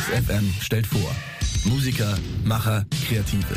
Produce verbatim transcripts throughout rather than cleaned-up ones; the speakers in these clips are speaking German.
Kiss F M stellt vor. Musiker, Macher, Kreative.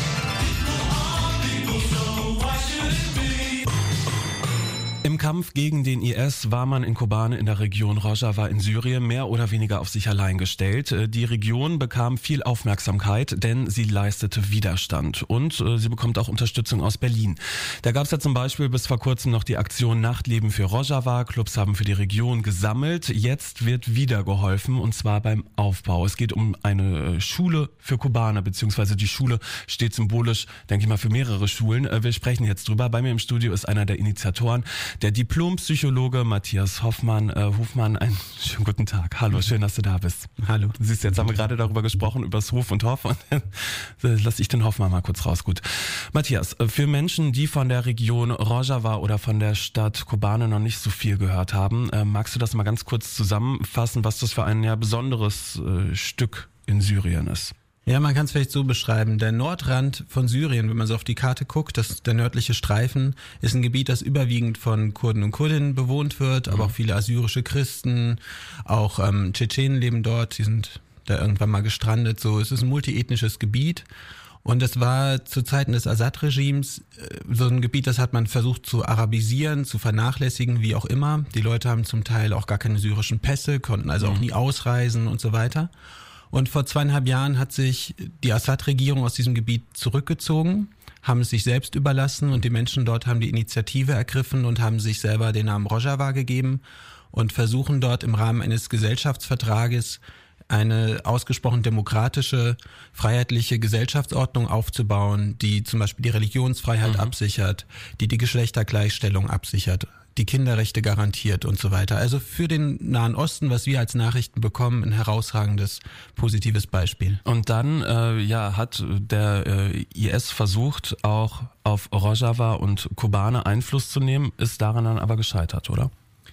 Im Kampf gegen den I S war man in Kobane in der Region Rojava in Syrien mehr oder weniger auf sich allein gestellt. Die Region bekam viel Aufmerksamkeit, denn sie leistete Widerstand und äh, sie bekommt auch Unterstützung aus Berlin. Da gab es ja zum Beispiel bis vor kurzem noch die Aktion Nachtleben für Rojava. Clubs haben für die Region gesammelt. Jetzt wird wieder geholfen und zwar beim Aufbau. Es geht um eine Schule für Kobane, beziehungsweise die Schule steht symbolisch, denke ich mal, für mehrere Schulen. Wir sprechen jetzt drüber. Bei mir im Studio ist einer der Initiatoren, der Diplompsychologe Matthias Hoffmann. Äh, Hofmann, einen schönen guten Tag. Hallo, schön, dass du da bist. Hallo. Du siehst, jetzt haben wir gerade darüber gesprochen, über das Hof und Hoff. Und dann lass ich den Hoffmann mal kurz raus. Gut. Matthias, für Menschen, die von der Region Rojava oder von der Stadt Kobane noch nicht so viel gehört haben, äh, magst du das mal ganz kurz zusammenfassen, was das für ein ja besonderes äh, Stück in Syrien ist? Ja, man kann es vielleicht so beschreiben. Der Nordrand von Syrien, wenn man so auf die Karte guckt, das, der nördliche Streifen, ist ein Gebiet, das überwiegend von Kurden und Kurdinnen bewohnt wird, aber auch viele assyrische Christen, auch ähm, Tschetschenen leben dort, die sind da irgendwann mal gestrandet. So, es ist ein multiethnisches Gebiet. Und es war zu Zeiten des Assad-Regimes äh, so ein Gebiet, das hat man versucht zu arabisieren, zu vernachlässigen, wie auch immer. Die Leute haben zum Teil auch gar keine syrischen Pässe, konnten also auch nie ausreisen und so weiter. Und vor zweieinhalb Jahren hat sich die Assad-Regierung aus diesem Gebiet zurückgezogen, haben es sich selbst überlassen und die Menschen dort haben die Initiative ergriffen und haben sich selber den Namen Rojava gegeben und versuchen dort im Rahmen eines Gesellschaftsvertrages eine ausgesprochen demokratische, freiheitliche Gesellschaftsordnung aufzubauen, die zum Beispiel die Religionsfreiheit mhm. absichert, die die Geschlechtergleichstellung absichert, die Kinderrechte garantiert und so weiter. Also für den Nahen Osten, was wir als Nachrichten bekommen, ein herausragendes, positives Beispiel. Und dann äh, ja, hat der äh, I S versucht, auch auf Rojava und Kobane Einfluss zu nehmen, ist daran dann aber gescheitert, oder?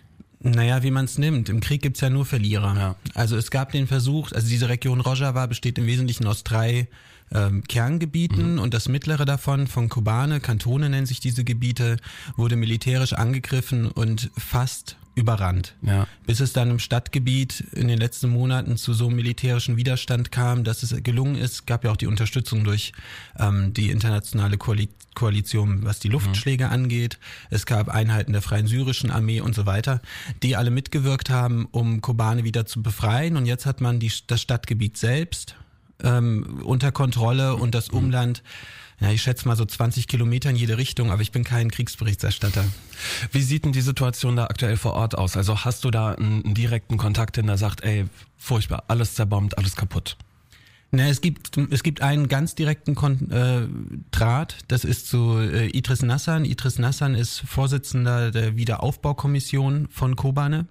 Naja, wie man es nimmt. Im Krieg gibt's ja nur Verlierer. Ja. Also es gab den Versuch, also diese Region Rojava besteht im Wesentlichen aus drei ähm, Kerngebieten mhm. und das mittlere davon, von Kobane, Kantone nennen sich diese Gebiete, wurde militärisch angegriffen und fast überrannt. Ja. Bis es dann im Stadtgebiet in den letzten Monaten zu so einem militärischen Widerstand kam, dass es gelungen ist, gab ja auch die Unterstützung durch ähm, die internationale Koali- Koalition, was die Luftschläge mhm. angeht. Es gab Einheiten der Freien Syrischen Armee und so weiter, die alle mitgewirkt haben, um Kobane wieder zu befreien. Und jetzt hat man die, das Stadtgebiet selbst ähm, unter Kontrolle und das Umland. Ja, ich schätze mal so zwanzig Kilometer in jede Richtung, aber ich bin kein Kriegsberichterstatter. Wie sieht denn die Situation da aktuell vor Ort aus? Also hast du da einen, einen direkten Kontakt hin, der sagt, ey, furchtbar, alles zerbombt, alles kaputt? Na, es gibt es gibt einen ganz direkten Kon- äh, Draht, das ist zu äh, Idris Nassan. Idris Nassan ist Vorsitzender der Wiederaufbaukommission von Kobane.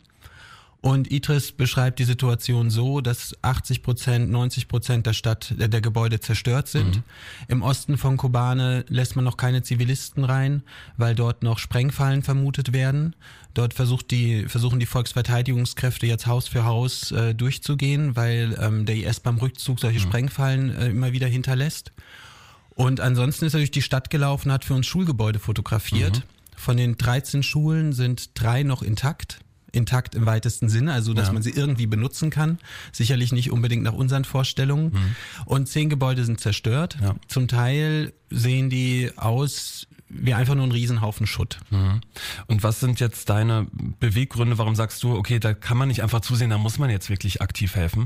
Und Idris beschreibt die Situation so, dass achtzig Prozent, neunzig Prozent der Stadt, der, der Gebäude zerstört sind. Mhm. Im Osten von Kobane lässt man noch keine Zivilisten rein, weil dort noch Sprengfallen vermutet werden. Dort versucht die, versuchen die Volksverteidigungskräfte jetzt Haus für Haus äh, durchzugehen, weil ähm, der I S beim Rückzug solche mhm. Sprengfallen äh, immer wieder hinterlässt. Und ansonsten ist er durch die Stadt gelaufen, hat für uns Schulgebäude fotografiert. Mhm. Von den dreizehn Schulen sind drei noch intakt. Intakt im weitesten Sinne, also dass ja. man sie irgendwie benutzen kann. Sicherlich nicht unbedingt nach unseren Vorstellungen. Mhm. Und zehn Gebäude sind zerstört. Ja. Zum Teil sehen die aus wie einfach nur ein Riesenhaufen Schutt. Mhm. Und was sind jetzt deine Beweggründe? Warum sagst du, okay, da kann man nicht einfach zusehen, da muss man jetzt wirklich aktiv helfen?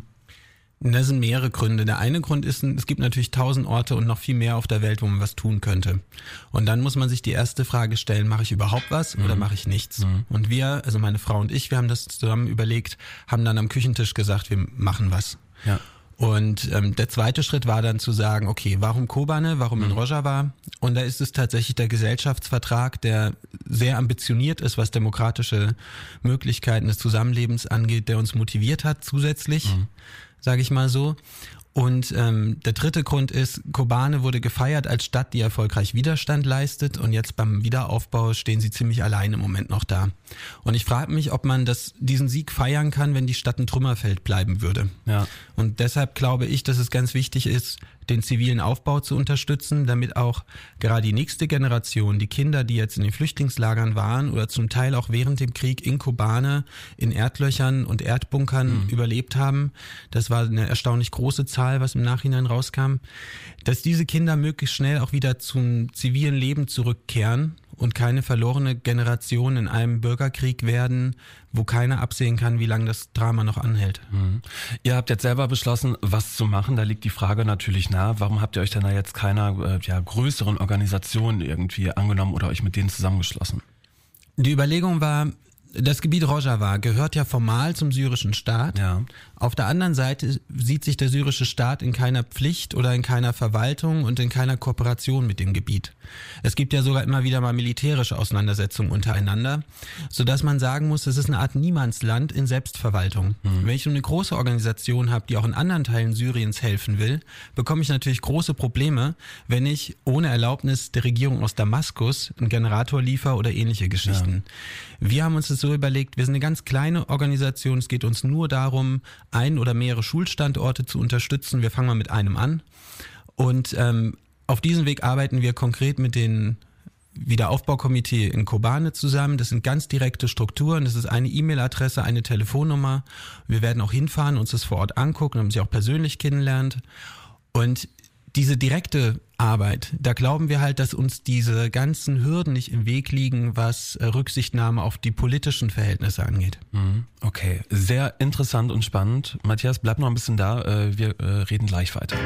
Das sind mehrere Gründe. Der eine Grund ist, es gibt natürlich tausend Orte und noch viel mehr auf der Welt, wo man was tun könnte. Und dann muss man sich die erste Frage stellen, mache ich überhaupt was oder mhm. mache ich nichts? Mhm. Und wir, also meine Frau und ich, wir haben das zusammen überlegt, haben dann am Küchentisch gesagt, wir machen was. Ja. Und ähm, der zweite Schritt war dann zu sagen, okay, warum Kobane, warum mhm. in Rojava? Und da ist es tatsächlich der Gesellschaftsvertrag, der sehr ambitioniert ist, was demokratische Möglichkeiten des Zusammenlebens angeht, der uns motiviert hat zusätzlich. Mhm. Sage ich mal so. Und ähm, der dritte Grund ist, Kobane wurde gefeiert als Stadt, die erfolgreich Widerstand leistet, und jetzt beim Wiederaufbau stehen sie ziemlich allein im Moment noch da. Und ich frage mich, ob man das, diesen Sieg feiern kann, wenn die Stadt ein Trümmerfeld bleiben würde. Ja. Und deshalb glaube ich, dass es ganz wichtig ist, den zivilen Aufbau zu unterstützen, damit auch gerade die nächste Generation, die Kinder, die jetzt in den Flüchtlingslagern waren oder zum Teil auch während dem Krieg in Kobane in Erdlöchern und Erdbunkern mhm. überlebt haben, das war eine erstaunlich große Zahl, was im Nachhinein rauskam, dass diese Kinder möglichst schnell auch wieder zum zivilen Leben zurückkehren und keine verlorene Generation in einem Bürgerkrieg werden, wo keiner absehen kann, wie lange das Drama noch anhält. Mhm. Ihr habt jetzt selber beschlossen, was zu machen. Da liegt die Frage natürlich nahe, warum habt ihr euch denn da jetzt keiner äh, ja, größeren Organisation irgendwie angenommen oder euch mit denen zusammengeschlossen? Die Überlegung war, das Gebiet Rojava gehört ja formal zum syrischen Staat. Ja. Auf der anderen Seite sieht sich der syrische Staat in keiner Pflicht oder in keiner Verwaltung und in keiner Kooperation mit dem Gebiet. Es gibt ja sogar immer wieder mal militärische Auseinandersetzungen untereinander, sodass man sagen muss, es ist eine Art Niemandsland in Selbstverwaltung. Mhm. Wenn ich eine große Organisation habe, die auch in anderen Teilen Syriens helfen will, bekomme ich natürlich große Probleme, wenn ich ohne Erlaubnis der Regierung aus Damaskus einen Generator liefere oder ähnliche Geschichten. Ja. Wir haben uns das so überlegt, wir sind eine ganz kleine Organisation, es geht uns nur darum, ein oder mehrere Schulstandorte zu unterstützen. Wir fangen mal mit einem an und ähm, auf diesem Weg arbeiten wir konkret mit den Wiederaufbaukomitee in Kobane zusammen. Das sind ganz direkte Strukturen, das ist eine E-Mail-Adresse, eine Telefonnummer. Wir werden auch hinfahren, uns das vor Ort angucken, damit man sich auch persönlich kennenlernt. Und diese direkte Arbeit, da glauben wir halt, dass uns diese ganzen Hürden nicht im Weg liegen, was Rücksichtnahme auf die politischen Verhältnisse angeht. Okay, sehr interessant und spannend. Matthias, bleib noch ein bisschen da, wir reden gleich weiter.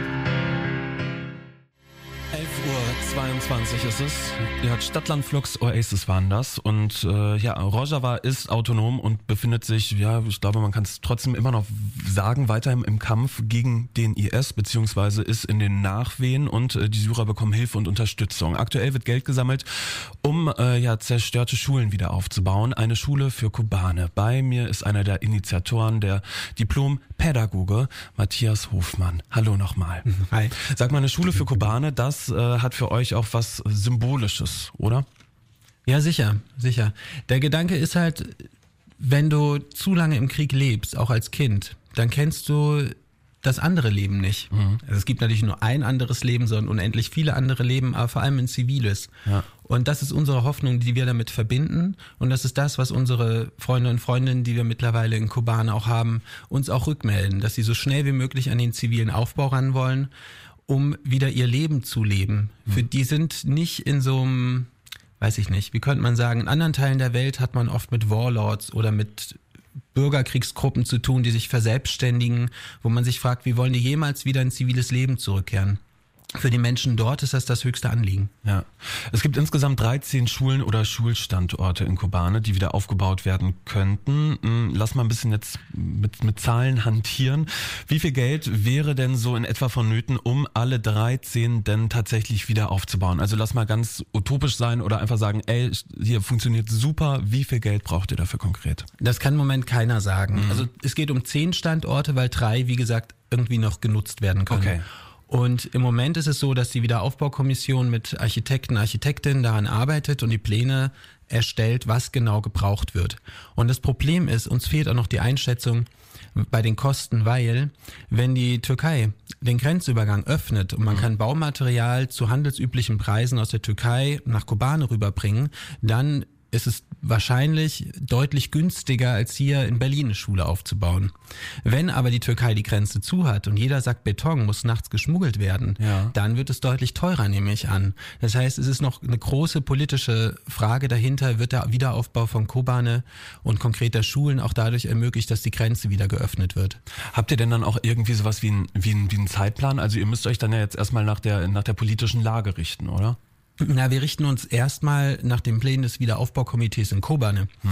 elf Uhr zweiundzwanzig ist es. Ja, Stadtland Flux Oasis waren das. Und äh, ja, Rojava ist autonom und befindet sich, ja, ich glaube, man kann es trotzdem immer noch sagen, weiterhin im Kampf gegen den I S, beziehungsweise ist in den Nachwehen und äh, die Syrer bekommen Hilfe und Unterstützung. Aktuell wird Geld gesammelt, um äh, ja zerstörte Schulen wieder aufzubauen. Eine Schule für Kobane. Bei mir ist einer der Initiatoren, der Diplom-Pädagoge Matthias Hofmann. Hallo nochmal. Hi. Sag mal, eine Schule für Kobane, das äh, hat für euch auch was Symbolisches, oder? Ja, sicher, sicher. Der Gedanke ist halt, wenn du zu lange im Krieg lebst, auch als Kind, dann kennst du das andere Leben nicht. Mhm. Also es gibt natürlich nur ein anderes Leben, sondern unendlich viele andere Leben, aber vor allem ein ziviles. Ja. Und das ist unsere Hoffnung, die wir damit verbinden. Und das ist das, was unsere Freunde und Freundinnen, die wir mittlerweile in Kobane auch haben, uns auch rückmelden, dass sie so schnell wie möglich an den zivilen Aufbau ran wollen, um wieder ihr Leben zu leben. Mhm. Für die sind nicht in so einem, weiß ich nicht, wie könnte man sagen, in anderen Teilen der Welt hat man oft mit Warlords oder mit Bürgerkriegsgruppen zu tun, die sich verselbstständigen, wo man sich fragt, wie wollen die jemals wieder in ziviles Leben zurückkehren? Für die Menschen dort ist das das höchste Anliegen. Ja, es gibt insgesamt dreizehn Schulen oder Schulstandorte in Kobane, die wieder aufgebaut werden könnten. Lass mal ein bisschen jetzt mit, mit Zahlen hantieren. Wie viel Geld wäre denn so in etwa vonnöten, um alle dreizehn denn tatsächlich wieder aufzubauen? Also lass mal ganz utopisch sein oder einfach sagen, ey, hier funktioniert super. Wie viel Geld braucht ihr dafür konkret? Das kann im Moment keiner sagen. Mhm. Also es geht um zehn Standorte, weil drei, wie gesagt, irgendwie noch genutzt werden können. Okay. Und im Moment ist es so, dass die Wiederaufbaukommission mit Architekten, Architektinnen daran arbeitet und die Pläne erstellt, was genau gebraucht wird. Und das Problem ist, uns fehlt auch noch die Einschätzung bei den Kosten, weil wenn die Türkei den Grenzübergang öffnet und man kann Baumaterial zu handelsüblichen Preisen aus der Türkei nach Kobane rüberbringen, dann ist es wahrscheinlich deutlich günstiger, als hier in Berlin eine Schule aufzubauen. Wenn aber die Türkei die Grenze zu hat und jeder Sack Beton muss nachts geschmuggelt werden, ja. dann wird es deutlich teurer, nehme ich an. Das heißt, es ist noch eine große politische Frage dahinter, wird der Wiederaufbau von Kobane und konkreter Schulen auch dadurch ermöglicht, dass die Grenze wieder geöffnet wird. Habt ihr denn dann auch irgendwie sowas wie ein, wie ein, wie ein Zeitplan? Also ihr müsst euch dann ja jetzt erstmal nach der, nach der politischen Lage richten, oder? Na, wir richten uns erstmal nach den Plänen des Wiederaufbaukomitees in Kobane. Hm.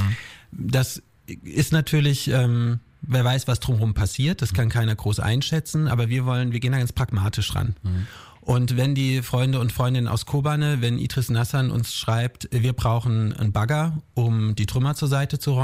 Das ist natürlich, ähm, wer weiß, was drumherum passiert, das kann keiner groß einschätzen, aber wir wollen, wir gehen da ganz pragmatisch ran. Hm. Und wenn die Freunde und Freundinnen aus Kobane, wenn Idris Nassan uns schreibt, wir brauchen einen Bagger, um die Trümmer zur Seite zu räumen,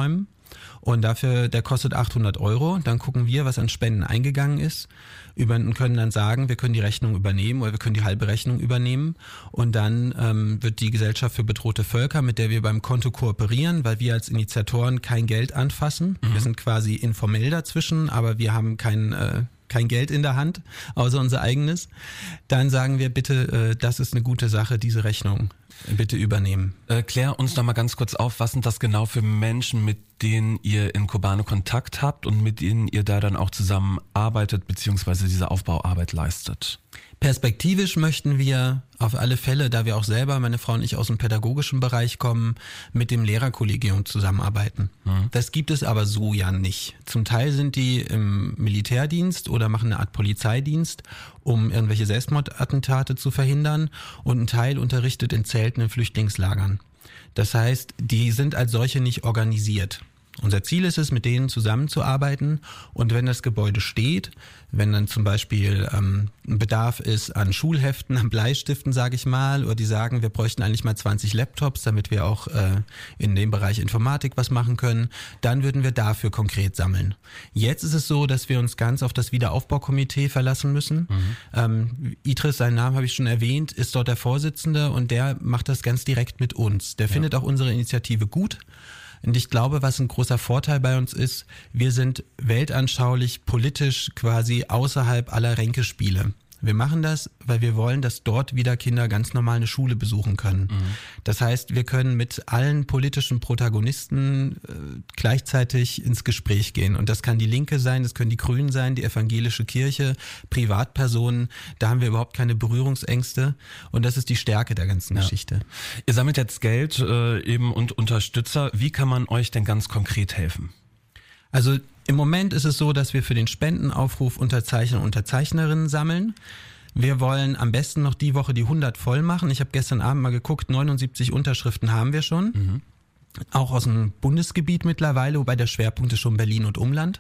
Und dafür, der kostet achthundert Euro. Dann gucken wir, was an Spenden eingegangen ist. Über, und können dann sagen, wir können die Rechnung übernehmen oder wir können die halbe Rechnung übernehmen. Und dann ähm, wird die Gesellschaft für bedrohte Völker, mit der wir beim Konto kooperieren, weil wir als Initiatoren kein Geld anfassen. Mhm. Wir sind quasi informell dazwischen, aber wir haben kein... Äh, kein Geld in der Hand, außer unser eigenes, dann sagen wir bitte, äh, das ist eine gute Sache, diese Rechnung bitte übernehmen. Äh, klär uns noch mal ganz kurz auf, was sind das genau für Menschen, mit denen ihr in Kobane Kontakt habt und mit denen ihr da dann auch zusammenarbeitet beziehungsweise diese Aufbauarbeit leistet? Perspektivisch möchten wir auf alle Fälle, da wir auch selber, meine Frau und ich, aus dem pädagogischen Bereich kommen, mit dem Lehrerkollegium zusammenarbeiten. Mhm. Das gibt es aber so ja nicht. Zum Teil sind die im Militärdienst oder machen eine Art Polizeidienst, um irgendwelche Selbstmordattentate zu verhindern, und ein Teil unterrichtet in Zelten in Flüchtlingslagern. Das heißt, die sind als solche nicht organisiert. Unser Ziel ist es, mit denen zusammenzuarbeiten, und wenn das Gebäude steht, wenn dann zum Beispiel ähm, ein Bedarf ist an Schulheften, an Bleistiften, sage ich mal, oder die sagen, wir bräuchten eigentlich mal zwanzig Laptops, damit wir auch äh, in dem Bereich Informatik was machen können, dann würden wir dafür konkret sammeln. Jetzt ist es so, dass wir uns ganz auf das Wiederaufbaukomitee verlassen müssen. Mhm. Ähm, Idris, seinen Namen habe ich schon erwähnt, ist dort der Vorsitzende, und der macht das ganz direkt mit uns. Der ja. findet auch unsere Initiative gut. Und ich glaube, was ein großer Vorteil bei uns ist, wir sind weltanschaulich, politisch quasi außerhalb aller Ränkespiele. Wir machen das, weil wir wollen, dass dort wieder Kinder ganz normal eine Schule besuchen können. Mhm. Das heißt, wir können mit allen politischen Protagonisten äh, gleichzeitig ins Gespräch gehen. Und das kann die Linke sein, das können die Grünen sein, die evangelische Kirche, Privatpersonen. Da haben wir überhaupt keine Berührungsängste. Und das ist die Stärke der ganzen ja. Geschichte. Ihr sammelt jetzt Geld äh, eben und Unterstützer. Wie kann man euch denn ganz konkret helfen? Also im Moment ist es so, dass wir für den Spendenaufruf Unterzeichner und Unterzeichnerinnen sammeln. Wir wollen am besten noch die Woche die hundert voll machen. Ich habe gestern Abend mal geguckt, neunundsiebzig Unterschriften haben wir schon. Mhm. Auch aus dem Bundesgebiet mittlerweile, wobei der Schwerpunkt ist schon Berlin und Umland.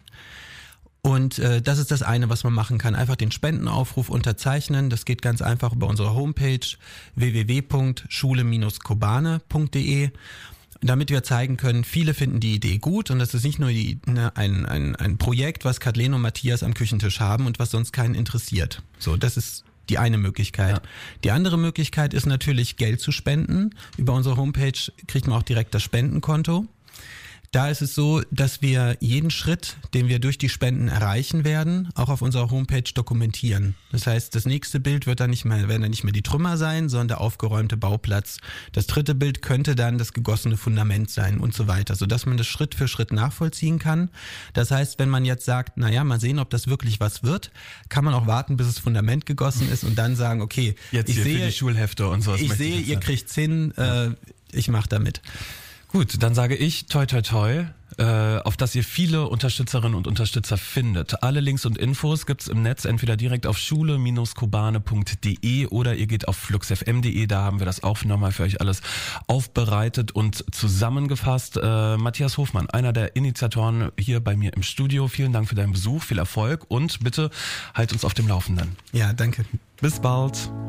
Und äh, das ist das eine, was man machen kann. Einfach den Spendenaufruf unterzeichnen. Das geht ganz einfach über unsere Homepage w w w punkt schule Bindestrich kobane punkt d e. Damit wir zeigen können, viele finden die Idee gut, und das ist nicht nur die, ne, ein, ein, ein Projekt, was Kathleen und Matthias am Küchentisch haben und was sonst keinen interessiert. So, das ist die eine Möglichkeit. Ja. Die andere Möglichkeit ist natürlich, Geld zu spenden. Über unsere Homepage kriegt man auch direkt das Spendenkonto. Da ist es so, dass wir jeden Schritt, den wir durch die Spenden erreichen werden, auch auf unserer Homepage dokumentieren. Das heißt, das nächste Bild wird dann nicht mehr, werden dann nicht mehr die Trümmer sein, sondern der aufgeräumte Bauplatz. Das dritte Bild könnte dann das gegossene Fundament sein und so weiter, sodass man das Schritt für Schritt nachvollziehen kann. Das heißt, wenn man jetzt sagt, naja, mal sehen, ob das wirklich was wird, kann man auch warten, bis das Fundament gegossen ist und dann sagen, okay, jetzt ich hier sehe, für die Schulhefte und sowas. Ich sehe, ihr kriegt's hin, äh, ich mache damit. Gut, dann sage ich toi toi toi, äh, auf dass ihr viele Unterstützerinnen und Unterstützer findet. Alle Links und Infos gibt's im Netz, entweder direkt auf schule Bindestrich kobane punkt d e oder ihr geht auf flux f m punkt d e, da haben wir das auch nochmal für euch alles aufbereitet und zusammengefasst. Äh, Matthias Hofmann, einer der Initiatoren hier bei mir im Studio, vielen Dank für deinen Besuch, viel Erfolg und bitte halt uns auf dem Laufenden. Ja, danke. Bis bald.